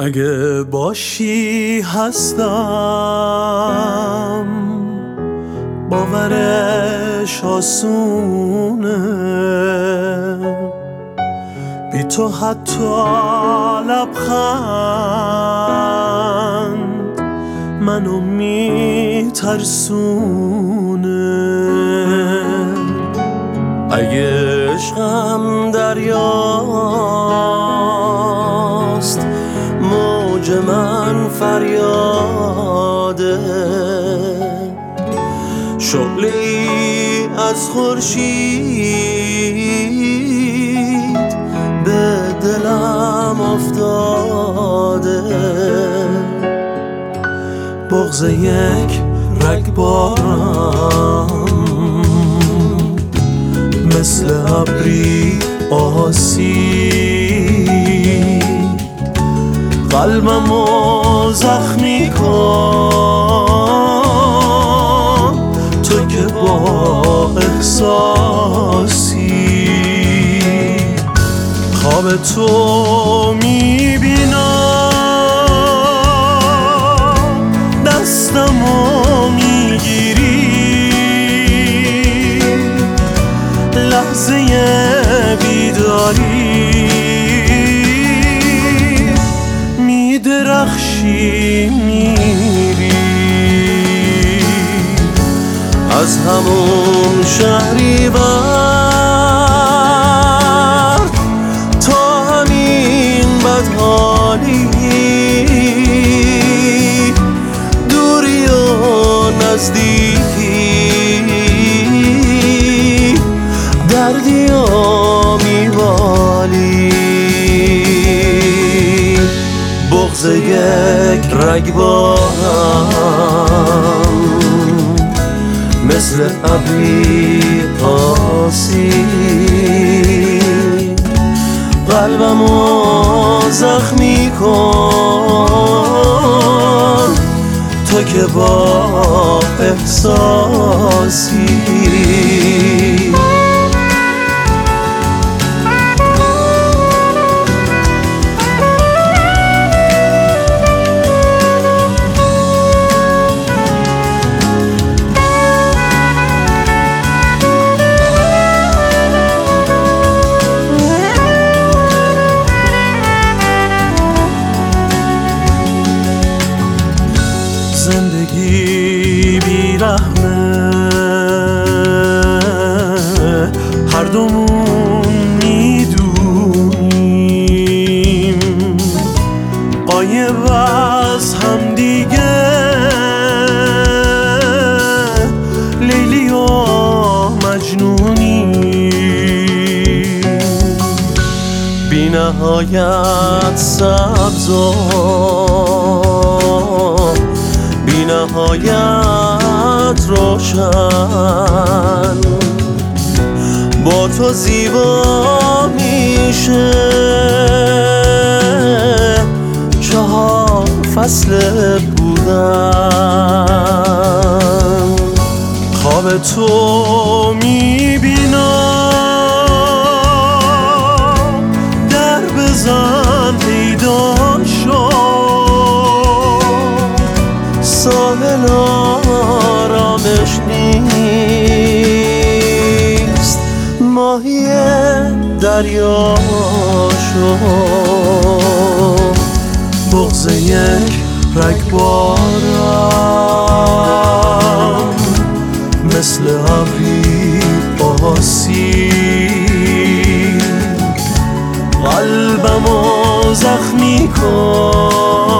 اگه باشی هستم، باورش آسونه، بی تو حتی لبخند منو میترسونه. اگه عشقم دریاست، موج من فریاده، شعله‌ای از خورشید به دلم افتاده. بغض یک رگبارم مثل ابری آسید، قلبمو زخمی کن تو که با احساسی. خواب تو میبینم، دستمو میگیری، لحظه بیداری میدرخشی، میری از همون شهریور تا همین بدحالی، دوری و نزدیکی، دردی و میوالی. بغض یک رگبارم مثل ابری آسید، قلبمو زخمی کن تو که با احساسی. زندگی بیرحمه، هر دومون میدونیم، غایب از هم دیگه، لیلی و مجنونیم، بی نهایت سبز و بی نهایت روشن، با تو زیبا میشه 4 فصل بودن. خواب تو میبینم، در بزن پیدا شد، ساحل آرامش نیست، ماهی دریا شد. بغض یک رگبارم مثل ابری آسید، قلبمو زخمی کن